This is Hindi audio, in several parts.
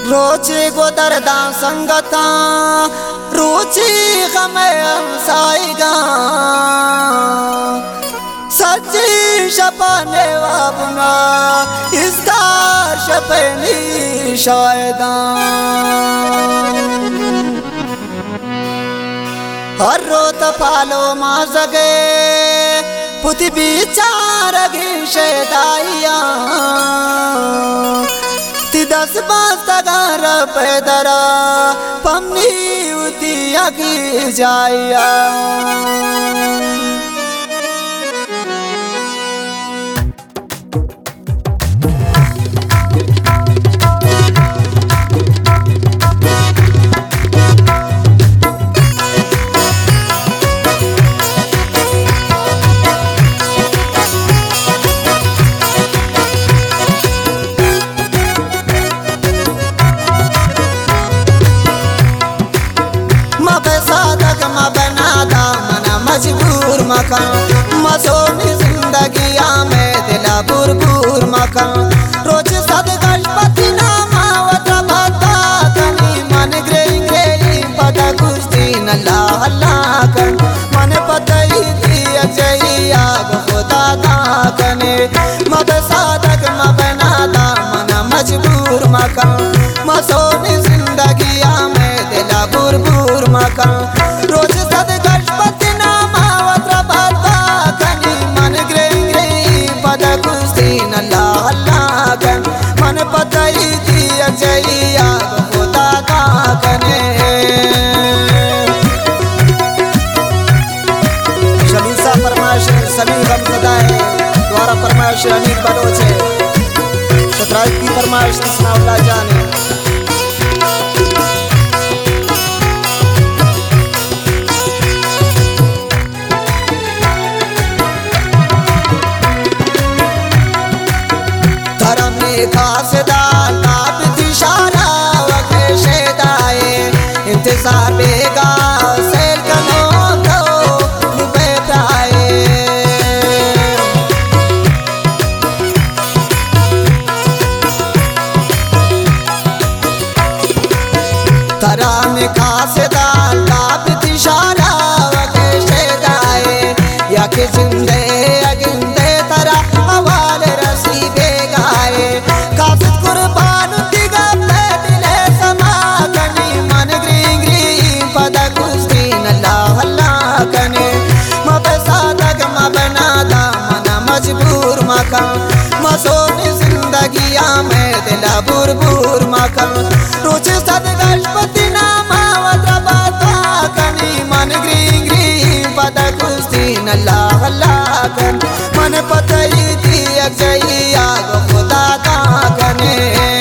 रोची गोदरदा संगता रुचि गमे हमसाईगा सच्ची शपने वाबना इसका शपनी शायदा हर रोत पालो माजगे पुति बिचार घिशे दाइया ती 10 तगार पैदरा पमनी उती अगी जाइया मजबूर मकान मसोनी जिंदगिया में दिला बुरबुर मकान रोज सद गणपति नामा वता बता तनी मन ग्रेई ग्रेई पता कुश्ती नल्ला हल्ला कर मन पतई थी अजैया खुदा दा कने मब सादक मबना दा मन मजबूर मकान मसोनी जिंदगिया में दिला बुरबुर मकान रोज सद गणपति मन पतई थी अजैया खुदा का कने शमीसा फरमाइश सभी गम सदाए द्वारा फरमाइश अमीर बलोच है शतराज की फरमाइश इस्माउल्लाह जाने खासदार काब दिशारा वकेशे दाए इंतजार बेगा सेल कनो तो लुबे पाए तरा में खासदार काब दिशारा वकेशे दाए या के जिंदे अगिंदे तरा हवाल रसी बेगाए काफिर कुर्बान दिगा पैदले समा कनी मन ग्रीं ग्रीं पदा कुश्ती नल्ला हल्ला कने मब सादक मबना दा मन मजबूर मकान मसोनी जिंदगिया में दिला बुरबुर मकान रोज सद गणपति नामा वता बता कनी मन ग्रीं ग्रीं पदा कुश्ती नल्ला हल्ला कन मन पतई थी अजैया खुदा दा कने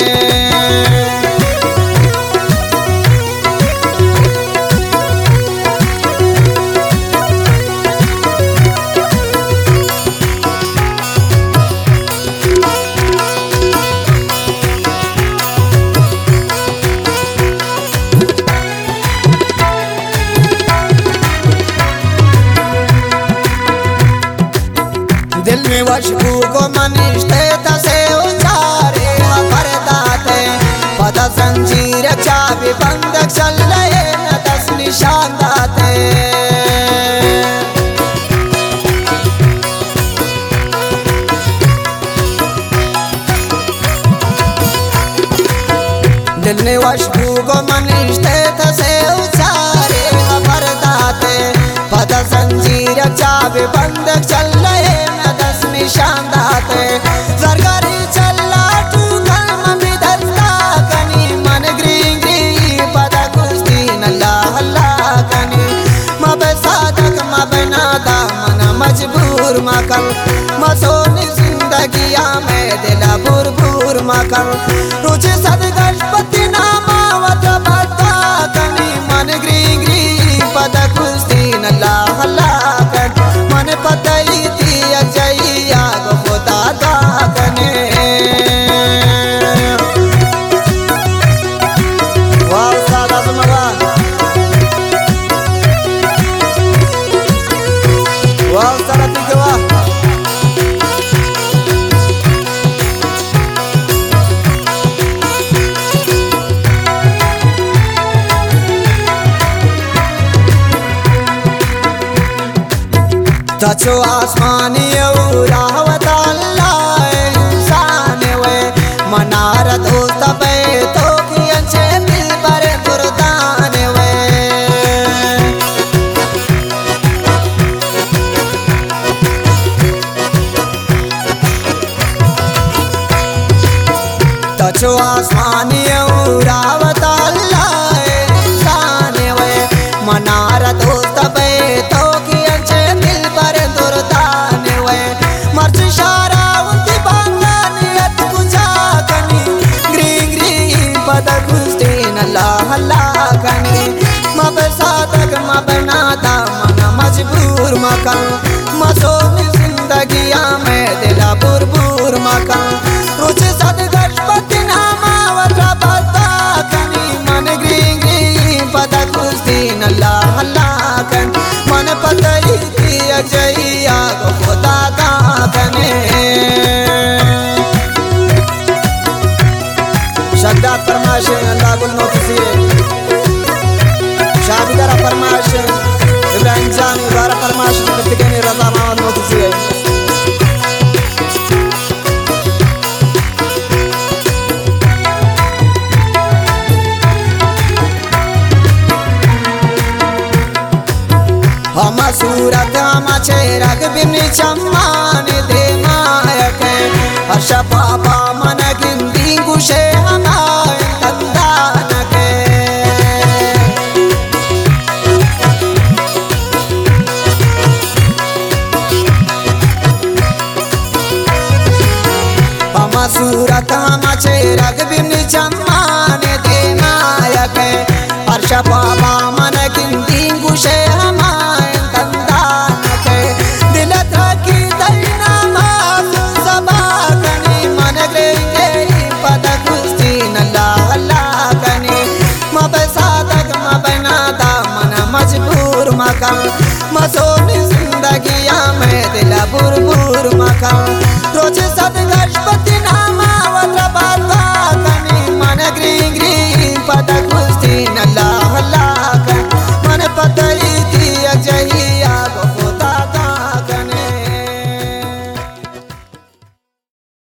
दिल में वशबू को मनिष्ठे तसे उचारे हफरदाते पदा जंजीर चाबी बंद चल रहे न 10 निशान दाते दिल में वशबू को मनिष्ठे तसे उचारे हफरदाते पदा जंजीर चाबी बंद चल रहे निशान दाते सरकारी चल्ला तू कलम बिदलता कनी मन ग्रीं ग्रीं पदा कुश्ती नल्ला हल्ला कनी मब सादक मबना दा मन मजबूर मकान मसोनी जिंदगिया में दिला बुरबुर मकान रोज सद गणपति नामा वता बता कनी मन ग्रीं ग्रीं पदा कुश्ती नल्ला हल्ला कन मन पतई थी अजैया खुदा दा कने वाह उस्ताद आज़म वाह उस्ताद अतीक वाह तचो आसमानी रावत अल्लाह इंसान वे मनार दोस्त पे तो कियचे दिल पर दुर्दान वे तचो आसमानी रावत अल्लाह इंसान वे मनार दोस्त पे तो बनाता मन मजबूर मकान मसोनी जिंदगिया में दिला बुरबुर मकान रुच सद गणपति नामावता बता कनी मन ग्री पता कुस्ती नल्ला हल्ला कन मन पतली की अजैया को खुदा दा कने शब्दात फरमाश अल्लाह गुल नोतिसी शाबिदारा फरमाश इब्राहिम जान इबारा फरमाश कितने रजा मामद नोतिसी है हम सूरत हम चेरग बिन चम्मान दे मायक हर्ष पापा मन गिंदी गुशे हमारे तंदान के सूरत हम चेरग बिन चम्मान दे नायक हर्ष पापा मन गिंदी गुशे हमारे तंदान के दिल थकी दलना मास सबा कनी मन ग्रेंगे पद कुस्ती नल्ला हल्ला कनी मबसादक मबनादा मन मजबूर मकान मसोनी जिंदगिया में दिला बुरबुर मकान